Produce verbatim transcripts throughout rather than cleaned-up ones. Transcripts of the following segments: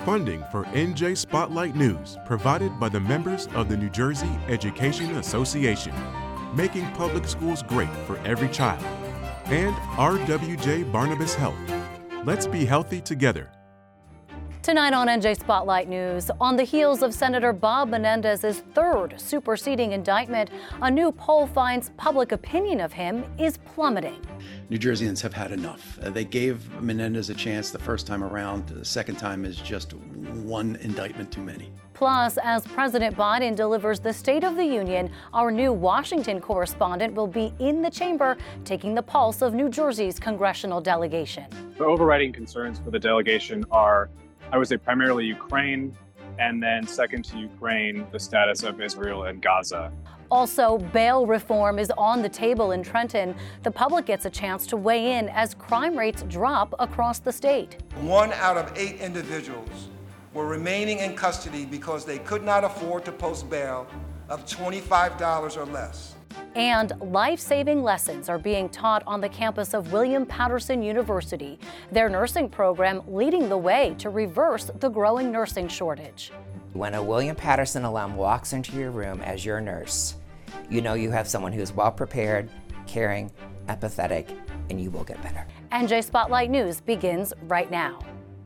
Funding for N J Spotlight News provided by the members of the New Jersey Education Association, making public schools great for every child, and R W J Barnabas Health. Let's be healthy together. Tonight on N J Spotlight News, on the heels of Senator Bob Menendez's third superseding indictment, a new poll finds public opinion of him is plummeting. New Jerseyans have had enough. Uh, they gave Menendez a chance the first time around. The second time is just one indictment too many. Plus, as President Biden delivers the State of the Union, our new Washington correspondent will be in the chamber taking the pulse of New Jersey's congressional delegation. The overriding concerns for the delegation are, I would say, primarily Ukraine, and then second to Ukraine, the status of Israel and Gaza. Also, bail reform is on the table in Trenton. The public gets a chance to weigh in as crime rates drop across the state. One out of eight individuals were remaining in custody because they could not afford to post bail of twenty-five dollars or less. And life-saving lessons are being taught on the campus of William Patterson University, their nursing program leading the way to reverse the growing nursing shortage. When a William Patterson alum walks into your room as your nurse, you know you have someone who is well-prepared, caring, empathetic, and you will get better. N J Spotlight News begins right now.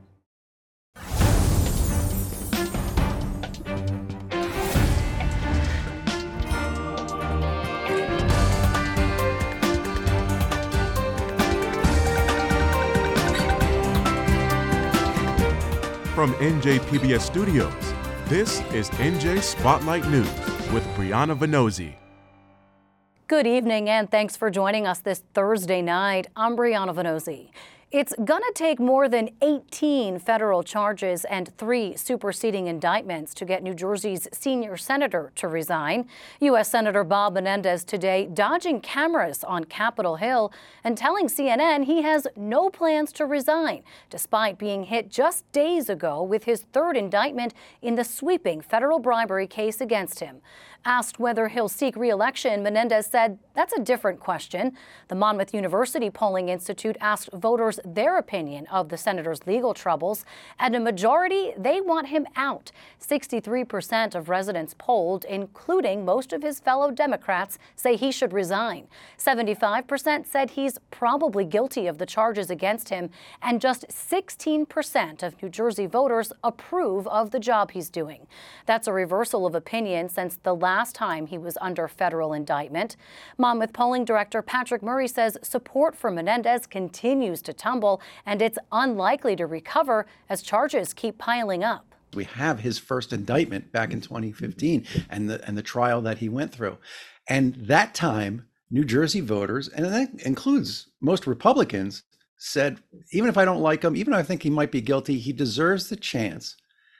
From N J P B S Studios, this is N J Spotlight News with Brianna Venozzi. Good evening and thanks for joining us this Thursday night. I'm Brianna Venozzi. It's gonna take more than eighteen federal charges and three superseding indictments to get New Jersey's senior senator to resign. U S Senator Bob Menendez today dodging cameras on Capitol Hill and telling C N N he has no plans to resign, despite being hit just days ago with his third indictment in the sweeping federal bribery case against him. Asked whether he'll seek re-election, Menendez said that's a different question. The Monmouth University Polling Institute asked voters their opinion of the senator's legal troubles, and a majority, they want him out. sixty-three percent of residents polled, including most of his fellow Democrats, say he should resign. seventy-five percent said he's probably guilty of the charges against him, and just sixteen percent of New Jersey voters approve of the job he's doing. That's a reversal of opinion since the last last time he was under federal indictment. Monmouth polling director Patrick Murray says support for Menendez continues to tumble, and it's unlikely to recover as charges keep piling up. We have his first indictment back in twenty fifteen and the and the trial that he went through. And that time, New Jersey voters, and that includes most Republicans, said, even if I don't like him, even if I think he might be guilty, he deserves the chance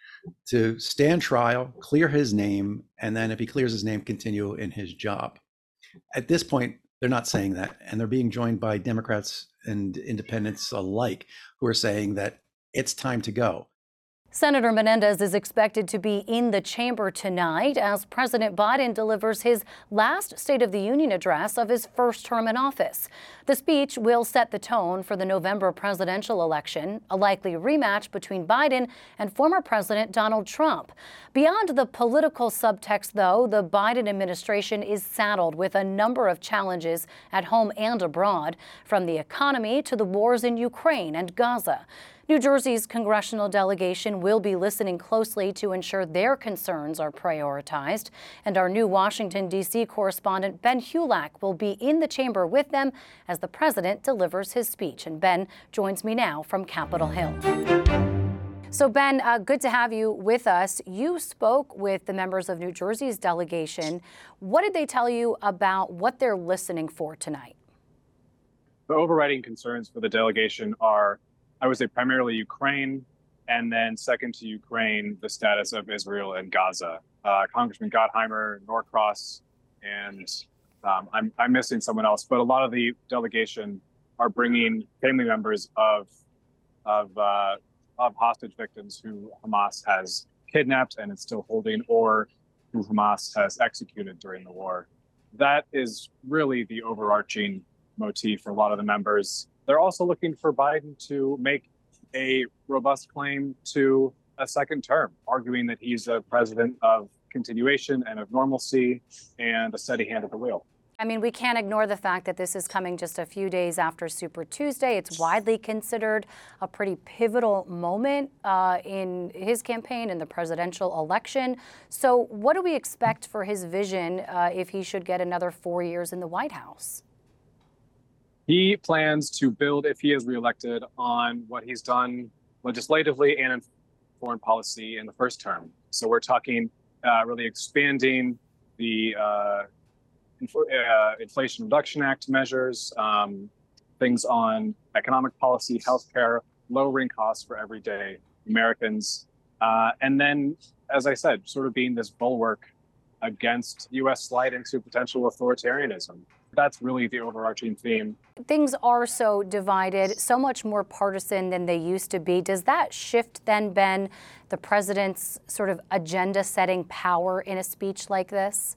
to stand trial, clear his name, and then if he clears his name, continue in his job. At this point, they're not saying that, and they're being joined by Democrats and independents alike who are saying that it's time to go. Senator Menendez is expected to be in the chamber tonight as President Biden delivers his last State of the Union address of his first term in office. The speech will set the tone for the November presidential election, a likely rematch between Biden and former President Donald Trump. Beyond the political subtext, though, the Biden administration is saddled with a number of challenges at home and abroad, from the economy to the wars in Ukraine and Gaza. New Jersey's congressional delegation will be listening closely to ensure their concerns are prioritized. And our new Washington, D C correspondent Ben Hulak will be in the chamber with them as the president delivers his speech. And Ben joins me now from Capitol Hill. So, Ben, uh, good to have you with us. You spoke with the members of New Jersey's delegation. What did they tell you about what they're listening for tonight? The overriding concerns for the delegation are, I would say, primarily Ukraine, and then second to Ukraine, the status of Israel and Gaza. Uh, Congressman Gottheimer, Norcross, and um, I'm, I'm missing someone else, but a lot of the delegation are bringing family members of of, uh, of hostage victims who Hamas has kidnapped and is still holding, or who Hamas has executed during the war. That is really the overarching motif for a lot of the members. They're also looking for Biden to make a robust claim to a second term, arguing that he's a president of continuation and of normalcy and a steady hand at the wheel. I mean, we can't ignore the fact that this is coming just a few days after Super Tuesday. It's widely considered a pretty pivotal moment uh, in his campaign and the presidential election. So what do we expect for his vision uh, if he should get another four years in the White House? He plans to build, if he is reelected, on what he's done legislatively and in foreign policy in the first term. So we're talking uh, really expanding the uh, Uh, Inflation Reduction Act measures, um, things on economic policy, healthcare, lowering costs for everyday Americans. Uh, and then, as I said, sort of being this bulwark against U S sliding to potential authoritarianism. That's really the overarching theme. Things are so divided, so much more partisan than they used to be. Does that shift then, Ben, the president's sort of agenda-setting power in a speech like this?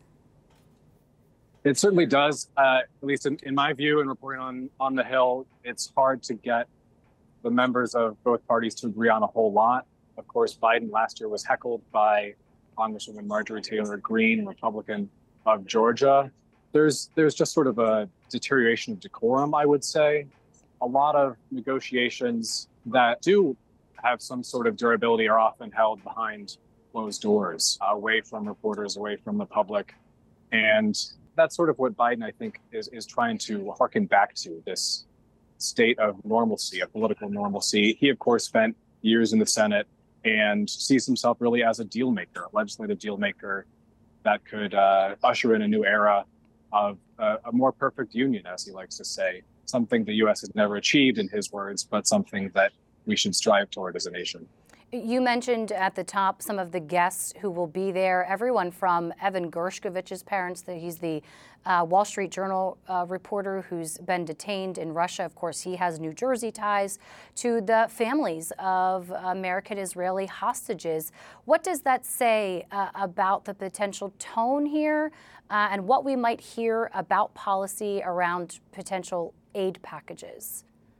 It certainly does, uh, at least in, in my view, and reporting on, on the Hill, it's hard to get the members of both parties to agree on a whole lot. Of course, Biden last year was heckled by Congresswoman Marjorie Taylor Greene, Republican of Georgia. There's, there's just sort of a deterioration of decorum, I would say. A lot of negotiations that do have some sort of durability are often held behind closed doors, away from reporters, away from the public. And that's sort of what Biden, I think, is, is trying to harken back to, this state of normalcy, of political normalcy. He, of course, spent years in the Senate and sees himself really as a deal maker, a legislative deal maker that could uh, usher in a new era of uh, a more perfect union, as he likes to say, something the U S has never achieved, in his words, but something that we should strive toward as a nation. You mentioned at the top some of the guests who will be there, everyone from Evan Gershkovich's parents, that he's the uh, Wall Street Journal uh, reporter who's been detained in Russia. Of course, he has New Jersey ties, to the families of American Israeli hostages. What does that say uh, about the potential tone here uh, and what we might hear about policy around potential aid packages?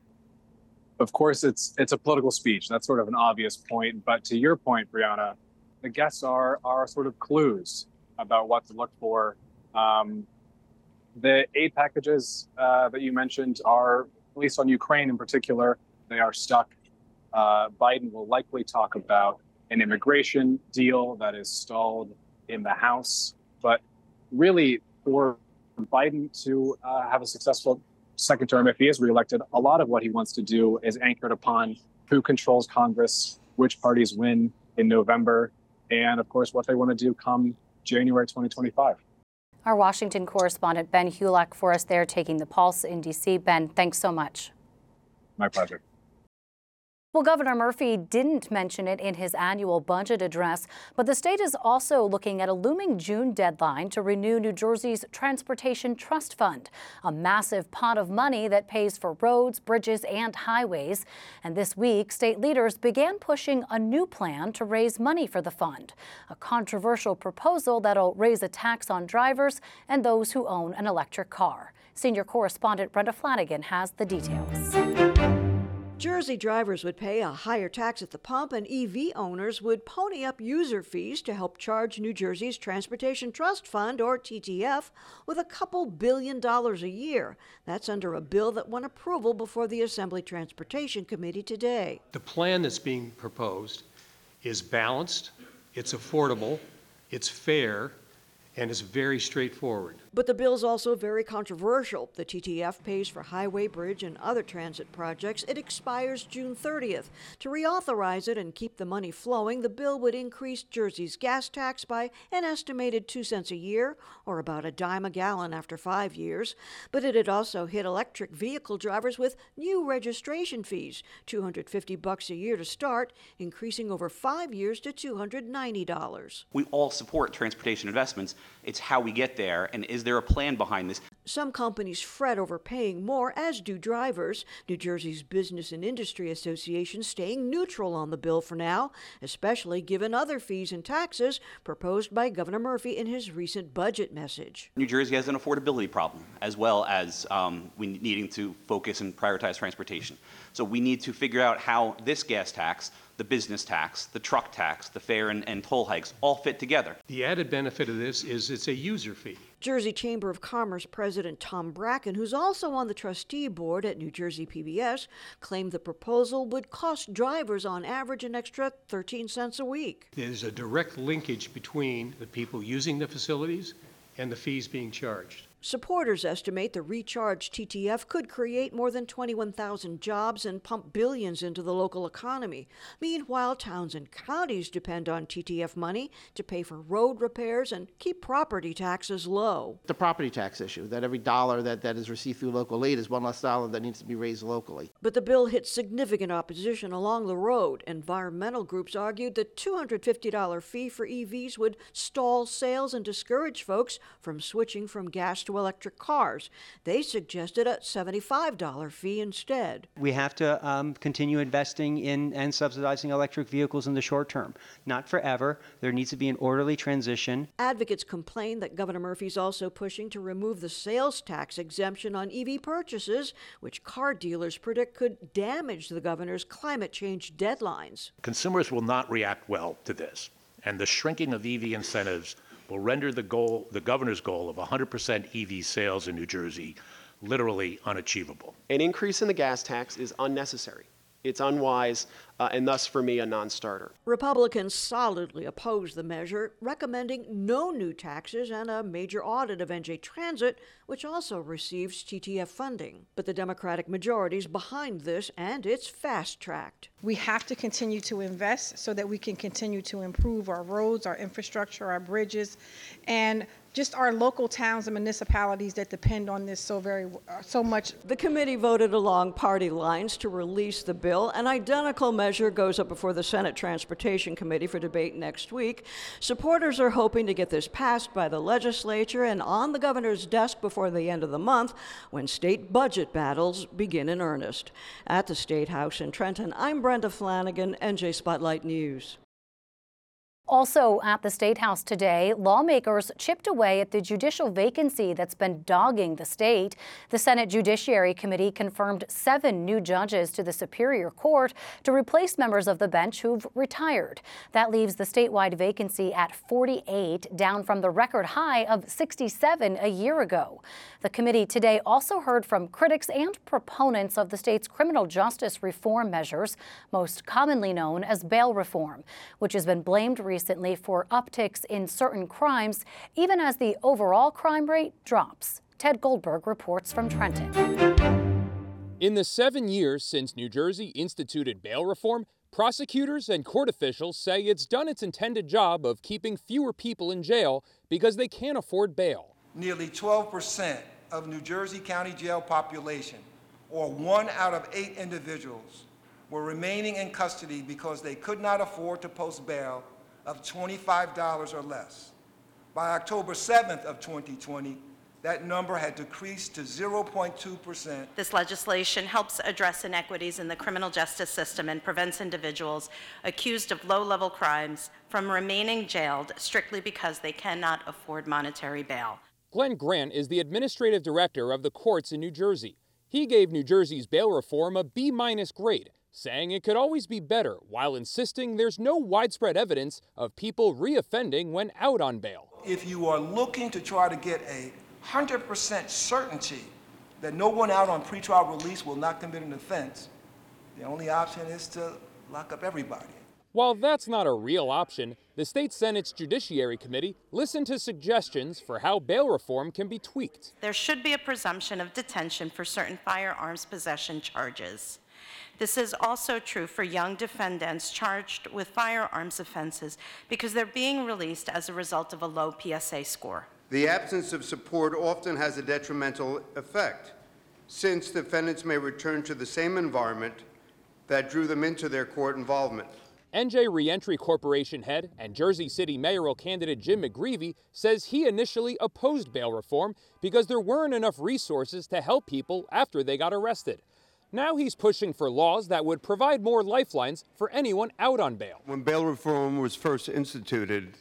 Of course, it's it's a political speech. That's sort of an obvious point. But to your point, Brianna, the guests are are sort of clues about what to look for. Um, the aid packages uh, that you mentioned are, at least on Ukraine in particular, they are stuck. Uh, Biden will likely talk about an immigration deal that is stalled in the House. But really, for Biden to uh, have a successful second term, if he is reelected, a lot of what he wants to do is anchored upon who controls Congress, which parties win in November, and of course, what they want to do come January twenty twenty-five. Our Washington correspondent, Ben Hulak, for us there, taking the pulse in D C. Ben, thanks so much. My pleasure. Well, Governor Murphy didn't mention it in his annual budget address, but the state is also looking at a looming June deadline to renew New Jersey's Transportation Trust Fund, a massive pot of money that pays for roads, bridges, and highways. And this week, state leaders began pushing a new plan to raise money for the fund, a controversial proposal that'll raise a tax on drivers and those who own an electric car. Senior correspondent Brenda Flanagan has the details. Jersey drivers would pay a higher tax at the pump, and E V owners would pony up user fees to help charge New Jersey's Transportation Trust Fund, or T T F, with a couple billion dollars a year. That's under a bill that won approval before the Assembly Transportation Committee today. The plan that's being proposed is balanced, it's affordable, it's fair, and it's very straightforward. But the bill's also very controversial. The T T F pays for highway, bridge, and other transit projects. It expires June thirtieth. To reauthorize it and keep the money flowing, the bill would increase Jersey's gas tax by an estimated two cents a year, or about a dime a gallon after five years. But it'd also hit electric vehicle drivers with new registration fees, two hundred fifty bucks a year to start, increasing over five years to two hundred ninety dollars. We all support transportation investments. It's how we get there, and is there a plan behind this? Some companies fret over paying more, as do drivers. New Jersey's Business and Industry Association staying neutral on the bill for now, especially given other fees and taxes proposed by Governor Murphy in his recent budget message. New Jersey has an affordability problem, as well as um, we needing to focus and prioritize transportation. So we need to figure out how this gas tax the business tax, the truck tax, the fare and, and toll hikes all fit together. The added benefit of this is it's a user fee. Jersey Chamber of Commerce President Tom Bracken, who's also on the trustee board at New Jersey P B S, claimed the proposal would cost drivers on average an extra thirteen cents a week. There's a direct linkage between the people using the facilities and the fees being charged. Supporters estimate the recharged T T F could create more than twenty-one thousand jobs and pump billions into the local economy. Meanwhile, towns and counties depend on T T F money to pay for road repairs and keep property taxes low. The property tax issue, that every dollar that, that is received through local aid is one less dollar that needs to be raised locally. But the bill hit significant opposition along the road. Environmental groups argued the two hundred fifty dollars fee for E Vs would stall sales and discourage folks from switching from gas to electric cars. They suggested a seventy-five dollars fee instead. We have to um, continue investing in and subsidizing electric vehicles in the short term. Not forever. There needs to be an orderly transition. Advocates complain that Governor Murphy's also pushing to remove the sales tax exemption on E V purchases, which car dealers predict could damage the governor's climate change deadlines. Consumers will not react well to this, and the shrinking of E V incentives will render the goal, the governor's goal of one hundred percent E V sales in New Jersey literally unachievable. An increase in the gas tax is unnecessary. It's unwise, uh, and thus, for me, a non-starter. Republicans solidly oppose the measure, recommending no new taxes and a major audit of N J Transit, which also receives T T F funding. But the Democratic majority is behind this, and it's fast-tracked. We have to continue to invest so that we can continue to improve our roads, our infrastructure, our bridges, and just our local towns and municipalities that depend on this so very uh, so much. The committee voted along party lines to release the bill. An identical measure goes up before the Senate Transportation Committee for debate next week. Supporters are hoping to get this passed by the legislature and on the governor's desk before the end of the month, when state budget battles begin in earnest. At the State House in Trenton, I'm Brenda Flanagan, N J Spotlight News. Also at the State House today, lawmakers chipped away at the judicial vacancy that's been dogging the state. The Senate Judiciary Committee confirmed seven new judges to the Superior Court to replace members of the bench who've retired. That leaves the statewide vacancy at forty-eight, down from the record high of sixty-seven a year ago. The committee today also heard from critics and proponents of the state's criminal justice reform measures, most commonly known as bail reform, which has been blamed recently for upticks in certain crimes, even as the overall crime rate drops. Ted Goldberg reports from Trenton. In the seven years since New Jersey instituted bail reform, prosecutors and court officials say it's done its intended job of keeping fewer people in jail because they can't afford bail. Nearly twelve percent of New Jersey County jail population, or one out of eight individuals, were remaining in custody because they could not afford to post bail of twenty-five dollars or less. By October seventh of twenty twenty, that number had decreased to zero point two percent. This legislation helps address inequities in the criminal justice system and prevents individuals accused of low-level crimes from remaining jailed strictly because they cannot afford monetary bail. Glenn Grant is the administrative director of the courts in New Jersey. He gave New Jersey's bail reform a B-minus grade, saying it could always be better, while insisting there's no widespread evidence of people reoffending when out on bail. If you are looking to try to get a one hundred percent certainty that no one out on pretrial release will not commit an offense, the only option is to lock up everybody. While that's not a real option, the state Senate's Judiciary Committee listened to suggestions for how bail reform can be tweaked. There should be a presumption of detention for certain firearms possession charges. This is also true for young defendants charged with firearms offenses because they're being released as a result of a low P S A score. The absence of support often has a detrimental effect, since defendants may return to the same environment that drew them into their court involvement. N J Reentry Corporation head and Jersey City mayoral candidate Jim McGreevey says he initially opposed bail reform because there weren't enough resources to help people after they got arrested. Now he's pushing for laws that would provide more lifelines for anyone out on bail. When bail reform was first instituted,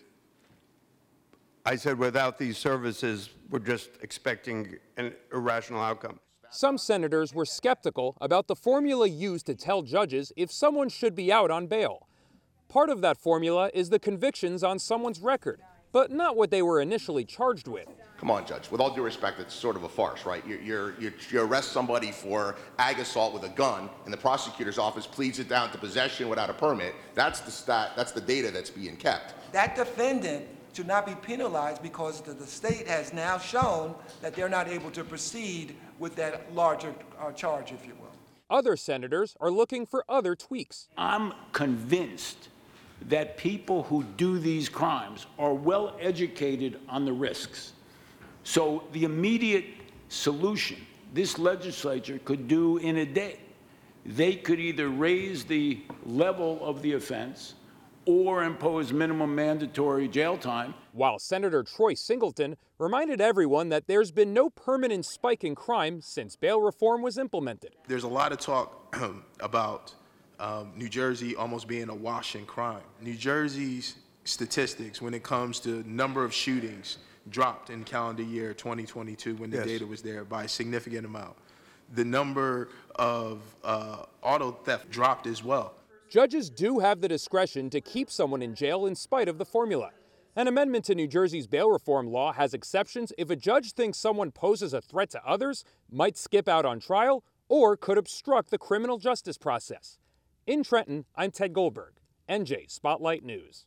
I said without these services, we're just expecting an irrational outcome. Some senators were skeptical about the formula used to tell judges if someone should be out on bail. Part of that formula is the convictions on someone's record, but not what they were initially charged with. Come on, Judge. With all due respect, it's sort of a farce, right? You, you're, you you arrest somebody for ag assault with a gun, and the prosecutor's office pleads it down to possession without a permit. That's the stat. That's the data that's being kept. That defendant should not be penalized because the, the state has now shown that they're not able to proceed with that larger uh, charge, if you will. Other senators are looking for other tweaks. I'm convinced that people who do these crimes are well educated on the risks. So the immediate solution this legislature could do in a day, they could either raise the level of the offense or impose minimum mandatory jail time. While Senator Troy Singleton reminded everyone that there's been no permanent spike in crime since bail reform was implemented. There's a lot of talk about um, New Jersey almost being awash in crime. New Jersey's statistics when it comes to number of shootings dropped in calendar year twenty twenty-two when the yes. data was there by a significant amount. The number of uh, auto theft dropped as well. Judges do have the discretion to keep someone in jail in spite of the formula. An amendment to New Jersey's bail reform law has exceptions if a judge thinks someone poses a threat to others, might skip out on trial, or could obstruct the criminal justice process. In Trenton, I'm Ted Goldberg, N J Spotlight News.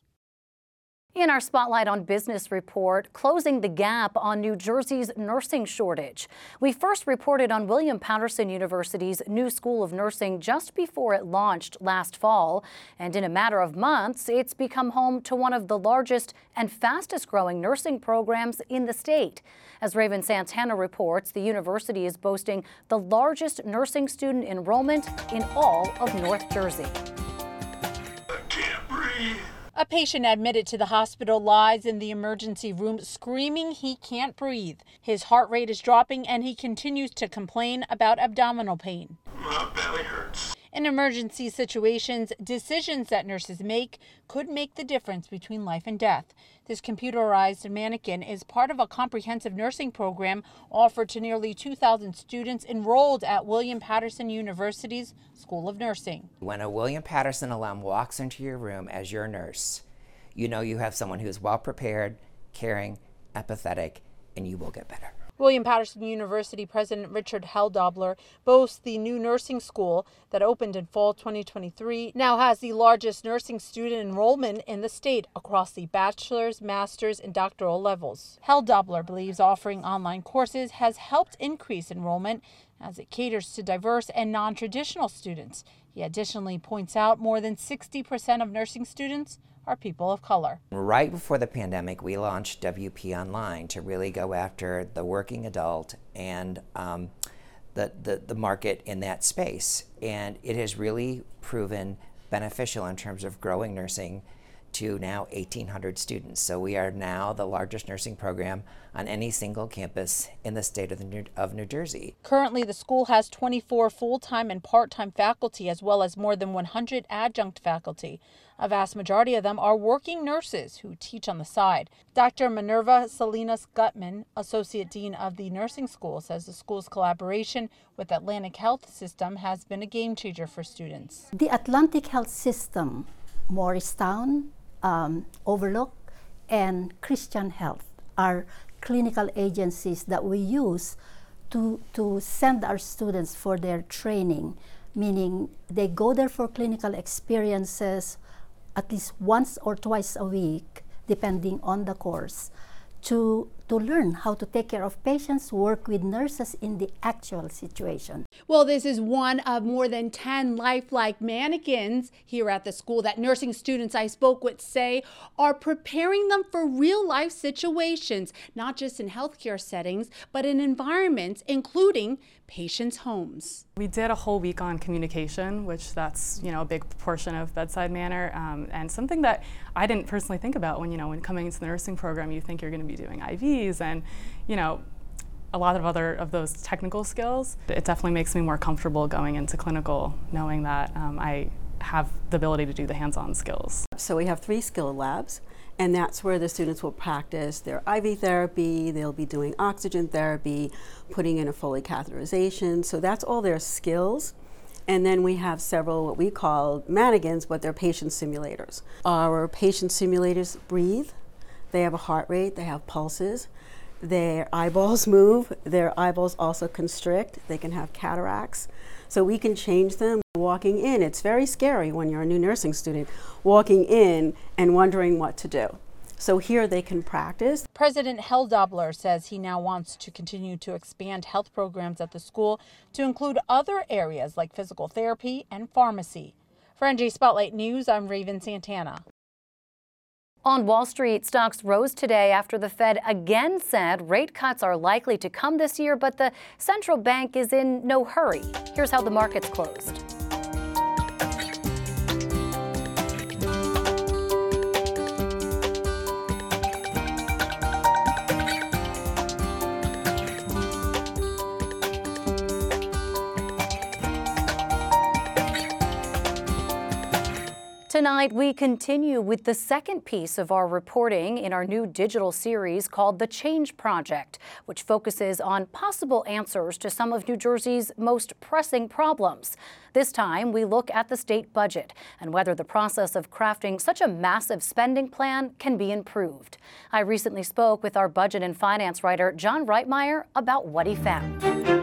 In our Spotlight on Business report, closing the gap on New Jersey's nursing shortage. We first reported on William Paterson University's new School of Nursing just before it launched last fall. And in a matter of months, it's become home to one of the largest and fastest growing nursing programs in the state. As Raven Santana reports, the university is boasting the largest nursing student enrollment in all of North Jersey. I can't breathe. A patient admitted to the hospital lies in the emergency room screaming he can't breathe. His heart rate is dropping and he continues to complain about abdominal pain. My belly hurts. In emergency situations, decisions that nurses make could make the difference between life and death. This computerized mannequin is part of a comprehensive nursing program offered to nearly two thousand students enrolled at William Paterson University's School of Nursing. When a William Paterson alum walks into your room as your nurse, you know you have someone who is well prepared, caring, empathetic, and you will get better. William Paterson University President Richard Heldobler boasts the new nursing school that opened in fall twenty twenty-three now has the largest nursing student enrollment in the state across the bachelor's, master's, and doctoral levels. Heldobler believes offering online courses has helped increase enrollment as it caters to diverse and non-traditional students. He additionally points out more than sixty percent of nursing students are people of color. Right before the pandemic, we launched W P Online to really go after the working adult and um, the, the, the market in that space. And it has really proven beneficial in terms of growing nursing to now eighteen hundred students. So we are now the largest nursing program on any single campus in the state of, the New, of New Jersey. Currently, the school has twenty-four full-time and part-time faculty, as well as more than one hundred adjunct faculty. A vast majority of them are working nurses who teach on the side. Doctor Minerva Salinas Gutman, Associate Dean of the Nursing School, says the school's collaboration with Atlantic Health System has been a game changer for students. The Atlantic Health System, Morristown, um, Overlook, and Christian Health are clinical agencies that we use to, to send our students for their training, meaning they go there for clinical experiences at least once or twice a week, depending on the course, to, to learn how to take care of patients, work with nurses in the actual situation. Well, this is one of more than ten lifelike mannequins here at the school that nursing students I spoke with say are preparing them for real life situations, not just in healthcare settings, but in environments, including patients' homes. We did a whole week on communication, which that's, you know, a big portion of bedside manner, um, and something that I didn't personally think about when, you know, when coming into the nursing program, you think you're going to be doing I Vs and, you know, a lot of other of those technical skills. It definitely makes me more comfortable going into clinical, knowing that um, I have the ability to do the hands-on skills. So we have three skill labs, and that's where the students will practice their I V therapy, they'll be doing oxygen therapy, putting in a Foley catheterization. So that's all their skills. And then we have several what we call mannequins, but they're patient simulators. Our patient simulators breathe, they have a heart rate, they have pulses, their eyeballs move, their eyeballs also constrict, they can have cataracts. So we can change them. Walking in, it's very scary when you're a new nursing student, walking in and wondering what to do. So here they can practice. President Heldobler says he now wants to continue to expand health programs at the school to include other areas like physical therapy and pharmacy. For N J Spotlight News, I'm Raven Santana. On Wall Street, stocks rose today after the Fed again said rate cuts are likely to come this year, but the central bank is in no hurry. Here's how the markets closed. Tonight, we continue with the second piece of our reporting in our new digital series called The Change Project, which focuses on possible answers to some of New Jersey's most pressing problems. This time, we look at the state budget and whether the process of crafting such a massive spending plan can be improved. I recently spoke with our budget and finance writer, John Reitmeyer, about what he found.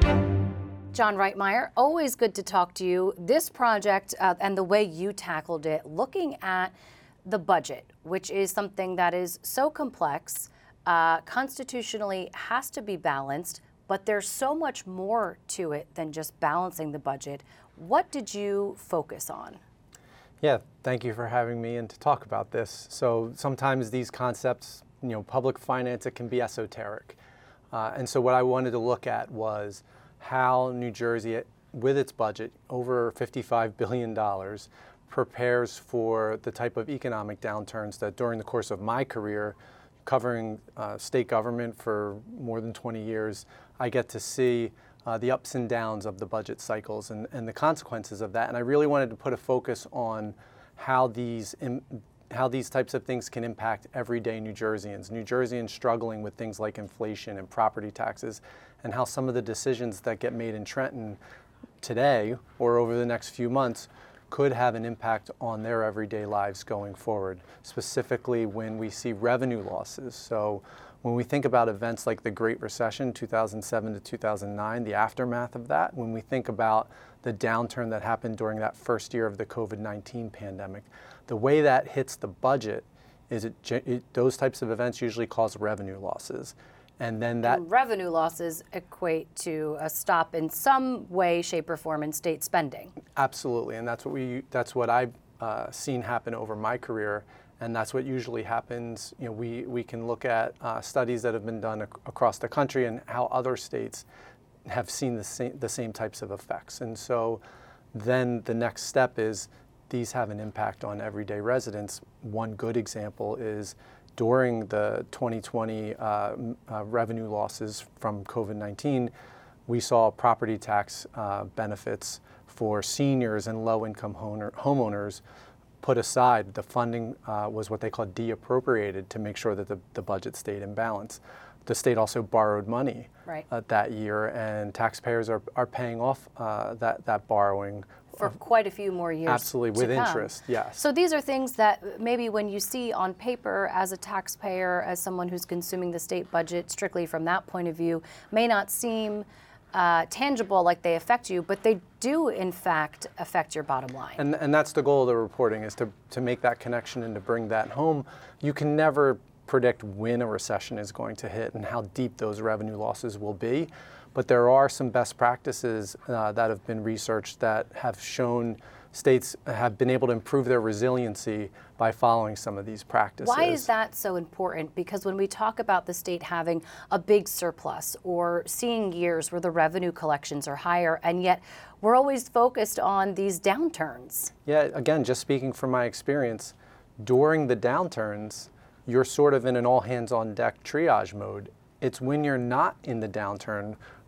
John Reitmeyer, always good to talk to you. This project uh, and the way you tackled it, looking at the budget, which is something that is so complex, uh, constitutionally has to be balanced, but there's so much more to it than just balancing the budget. What did you focus on? Yeah, thank you for having me and to talk about this. So sometimes these concepts, you know, public finance, it can be esoteric. Uh, and so what I wanted to look at was how New Jersey, with its budget, over fifty-five billion dollars, prepares for the type of economic downturns that during the course of my career, covering uh, state government for more than twenty years, I get to see uh, the ups and downs of the budget cycles and, and the consequences of that. And I really wanted to put a focus on how these im- how these types of things can impact everyday New Jerseyans. New Jerseyans struggling with things like inflation and property taxes, and how some of the decisions that get made in Trenton today or over the next few months could have an impact on their everyday lives going forward, specifically when we see revenue losses. So when we think about events like the Great Recession, two thousand seven to two thousand nine, the aftermath of that, when we think about the downturn that happened during that first year of the COVID nineteen pandemic, the way that hits the budget is it, it those types of events usually cause revenue losses. And then that and revenue losses equate to a stop in some way, shape, or form in state spending. Absolutely, and that's what we that's what I've uh, seen happen over my career, and that's what usually happens. You know, we we can look at uh, studies that have been done ac- across the country and how other states have seen the same the same types of effects. And so, then the next step is these have an impact on everyday residents. One good example is during the twenty twenty uh, uh, revenue losses from COVID nineteen, we saw property tax uh, benefits for seniors and low-income homeowner, homeowners put aside. The funding uh, was what they called de-appropriated to make sure that the, the budget stayed in balance. The state also borrowed money right. uh, that year, and taxpayers are, are paying off uh, that, that borrowing for quite a few more years. Absolutely, with to come. interest, yes. So these are things that maybe when you see on paper as a taxpayer, as someone who's consuming the state budget strictly from that point of view, may not seem uh, tangible, like they affect you, but they do in fact affect your bottom line. And, and that's the goal of the reporting, is to, to make that connection and to bring that home. You can never predict when a recession is going to hit and how deep those revenue losses will be. But there are some best practices uh, that have been researched that have shown states have been able to improve their resiliency by following some of these practices. Why is that so important? Because when we talk about the state having a big surplus or seeing years where the revenue collections are higher, and yet we're always focused on these downturns. Yeah, again, just speaking from my experience, during the downturns, you're sort of in an all hands on deck triage mode. It's when you're not in the downturn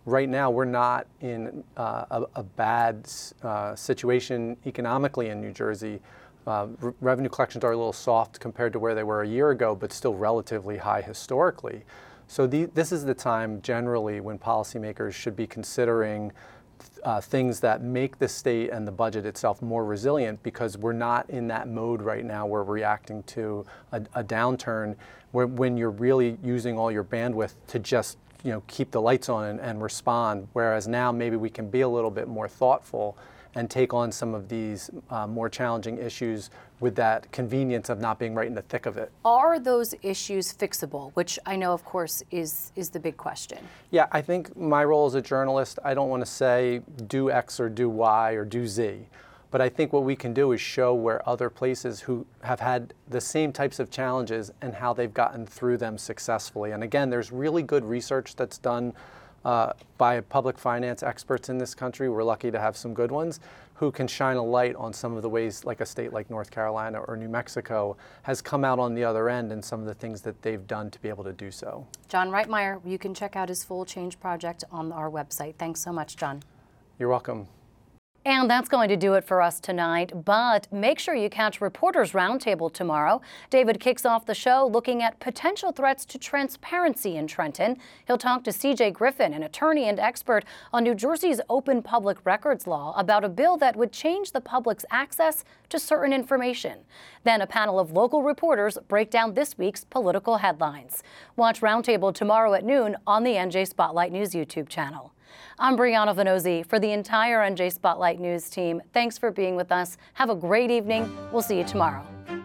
right now we're not in uh, a, a bad uh, situation economically in New Jersey. Uh, re- revenue collections are a little soft compared to where they were a year ago, but still relatively high historically. So the, this is the time generally when policymakers should be considering uh, things that make the state and the budget itself more resilient, because we're not in that mode right now. We're reacting to a, a downturn where when you're really using all your bandwidth to just you know keep the lights on and, and respond, whereas now maybe we can be a little bit more thoughtful and take on some of these uh, more challenging issues with that convenience of not being right in the thick of it. Are those issues fixable, which I know, of course, is is the big question? Yeah, I think my role as a journalist, I don't want to say do X or do Y or do Z, but I think what we can do is show where other places who have had the same types of challenges and how they've gotten through them successfully. And again, there's really good research that's done Uh, by public finance experts in this country. We're lucky to have some good ones who can shine a light on some of the ways like a state like North Carolina or New Mexico has come out on the other end and some of the things that they've done to be able to do so. John Reitmeyer, you can check out his full Change Project on our website. Thanks so much, John. You're welcome. And that's going to do it for us tonight, but make sure you catch Reporters Roundtable tomorrow. David kicks off the show looking at potential threats to transparency in Trenton. He'll talk to C J Griffin, an attorney and expert on New Jersey's open public records law, about a bill that would change the public's access to certain information. Then a panel of local reporters break down this week's political headlines. Watch Roundtable tomorrow at noon on the N J Spotlight News YouTube channel. I'm Brianna Venozzi for the entire N J Spotlight News team. Thanks for being with us. Have a great evening. We'll see you tomorrow.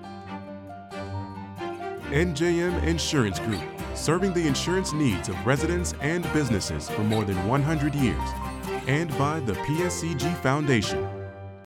N J M Insurance Group, serving the insurance needs of residents and businesses for more than one hundred years. And by the P S C G Foundation,